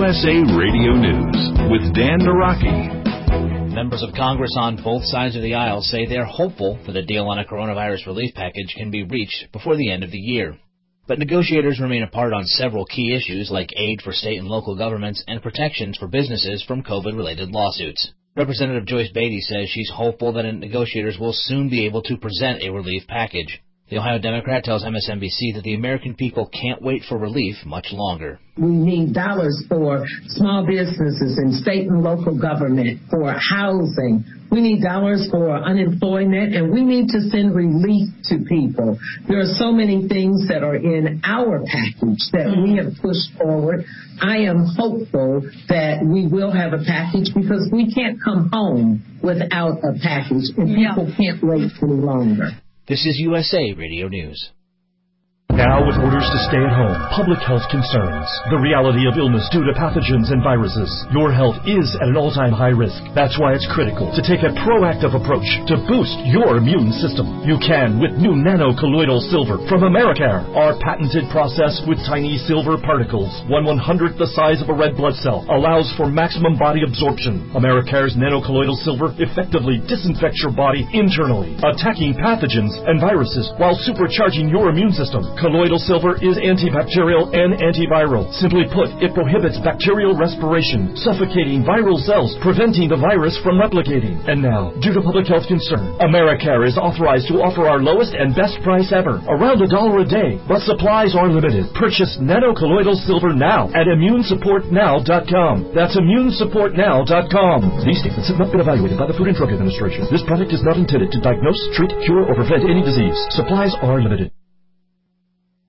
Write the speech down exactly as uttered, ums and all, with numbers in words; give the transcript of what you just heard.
S A Radio News with Dan Naraki. Members of Congress on both sides of the aisle say they're hopeful that a deal on a coronavirus relief package can be reached before the end of the year. But negotiators remain apart on several key issues like aid for state and local governments and protections for businesses from COVID-related lawsuits. Representative Joyce Beatty says she's hopeful that negotiators will soon be able to present a relief package. The Ohio Democrat tells M S N B C that the American people can't wait for relief much longer. We need dollars for small businesses and state and local government, for housing. We need dollars for unemployment, and we need to send relief to people. There are so many things that are in our package that we have pushed forward. I am hopeful that we will have a package because we can't come home without a package, and people can't wait any longer. This is U S A Radio News. Now, with orders to stay at home, public health concerns, the reality of illness due to pathogens and viruses, your health is at an all-time high risk. That's why it's critical to take a proactive approach to boost your immune system. You can with new nano-colloidal silver from Americare. Our patented process with tiny silver particles, one one-hundredth the size of a red blood cell, allows for maximum body absorption. Americare's nano-colloidal silver effectively disinfects your body internally, attacking pathogens and viruses while supercharging your immune system. Colloidal silver is antibacterial and antiviral. Simply put, it prohibits bacterial respiration, suffocating viral cells, preventing the virus from replicating. And now, due to public health concern, Americare is authorized to offer our lowest and best price ever, around a dollar a day. But supplies are limited. Purchase nano-colloidal silver now at immune support now dot com. That's immune support now dot com. These statements have not been evaluated by the Food and Drug Administration. This product is not intended to diagnose, treat, cure, or prevent any disease. Supplies are limited.